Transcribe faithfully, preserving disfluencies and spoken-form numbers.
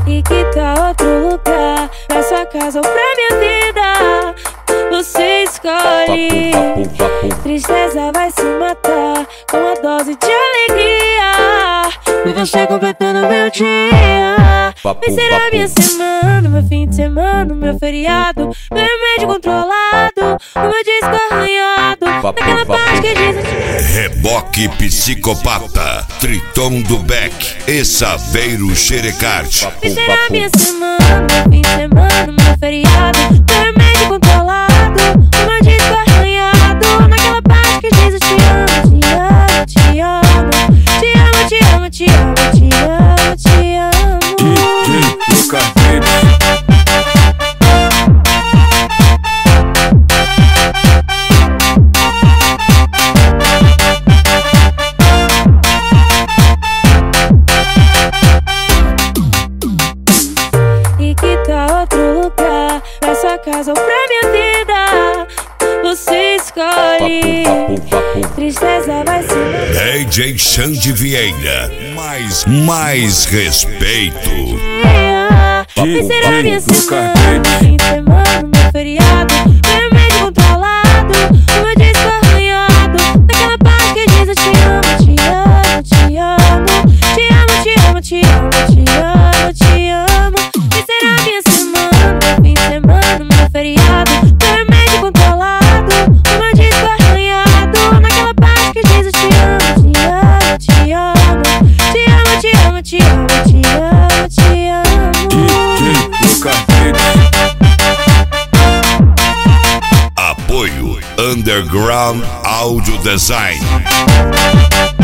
E que tal outro lugar? Pra sua casa ou pra minha vida? Você escolhe. Tristeza vai se matar com a dose de alegria. E você completando meu dia. Vai ser a minha semana, meu fim de semana, meu feriado, meu remédio controlado, o meu disco arranhado, naquela parte que diz... Reboque Psicopata, Triton do Beck e Saveiro Xerecard. Vai ser a minha semana, meu fim de semana, meu feriado, meu remédio controlado, o meu disco arranhado, naquela parte que diz eu te amo, te amo, te amo, te amo, te amo, te amo, te amo, te amo. E que tal outro lugar? Pra sua casa ou pra minha vida? Você escolhe. Tristeza vai se matar. D J Xande Vieira, mais, mais respeito. Vai ser a minha semana, meu fim de semana, meu feriado, meu remédio controlado, o meu disco arranhado, naquela parte que diz eu te amo, te amo, te amo, te amo, te amo, te amo, te amo, te amo. Vai ser a minha semana, meu fim de semana, meu feriado, meu remédio controlado, o meu disco arranhado, naquela parte que diz eu te amo, te amo, te amo, te amo, te amo, te amo, te amo, te amo. Apoio Underground Audio Design.